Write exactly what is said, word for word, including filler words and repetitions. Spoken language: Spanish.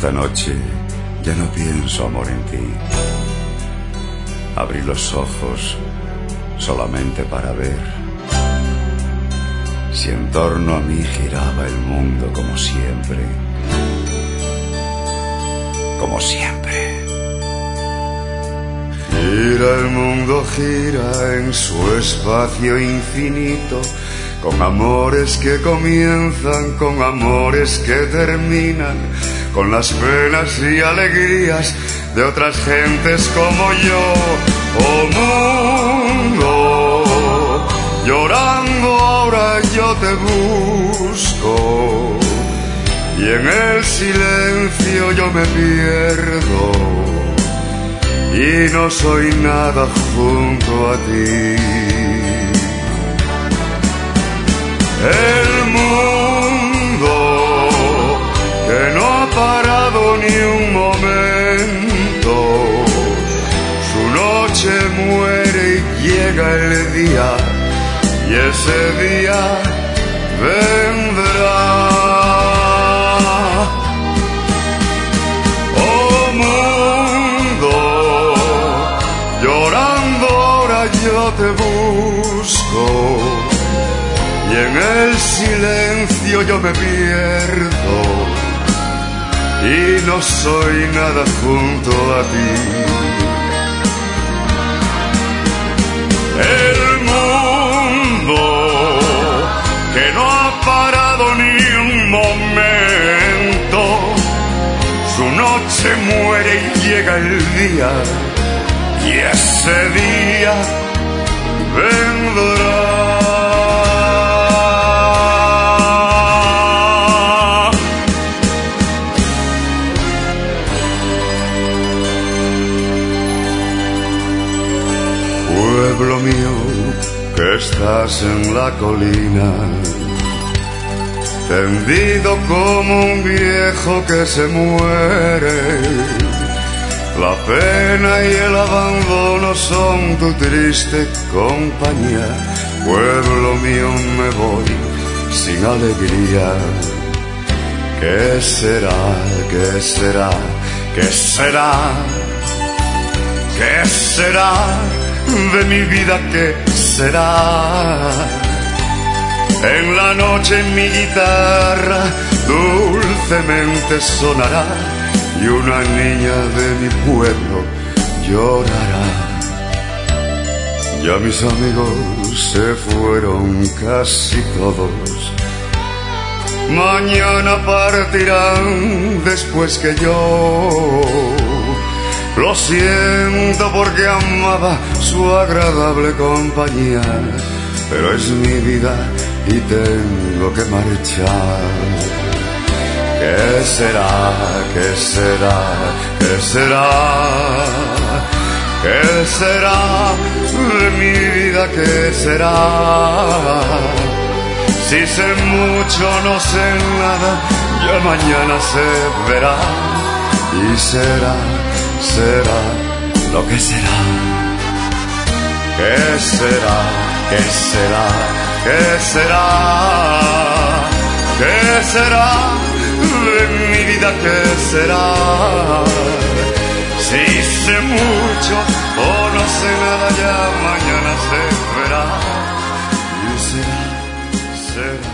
esta noche ya no pienso, amor, en ti. Abrí los ojos solamente para ver si en torno a mí giraba el mundo como siempre, como siempre. Gira el mundo, gira en su espacio infinito, con amores que comienzan, con amores que terminan, con las penas y alegrías de otras gentes como yo. Oh mundo, llorando ahora yo te busco, y en el silencio yo me pierdo, y no soy nada junto a ti. El mundo que no ha parado ni un momento, su noche muere y llega el día, y ese día vendrá. Oh mundo, llorando ahora yo te busco, y en el silencio yo me pierdo, y no soy nada junto a ti. El mundo que no ha parado ni un momento, su noche muere y llega el día, y ese día vendrá. Pueblo mío, que estás en la colina, tendido como un viejo que se muere. La pena y el abandono son tu triste compañía. Pueblo mío, me voy sin alegría. ¿Qué será? ¿Qué será? ¿Qué será? ¿Qué será de mi vida? ¿Qué será? En la noche mi guitarra dulcemente sonará, y una niña de mi pueblo llorará. Ya mis amigos se fueron casi todos, mañana partirán después que yo. Lo siento porque amaba su agradable compañía, pero es mi vida y tengo que marchar. ¿Qué será? ¿Qué será? ¿Qué será? ¿Qué será de mi vida? ¿Qué será? Si sé mucho, no sé nada, ya mañana se verá, y será, será lo que será. ¿Qué será? ¿Qué será? ¿Qué será? ¿Qué será de mi vida? ¿Qué será? Si sé mucho o no sé nada, ya mañana se verá, y será, será.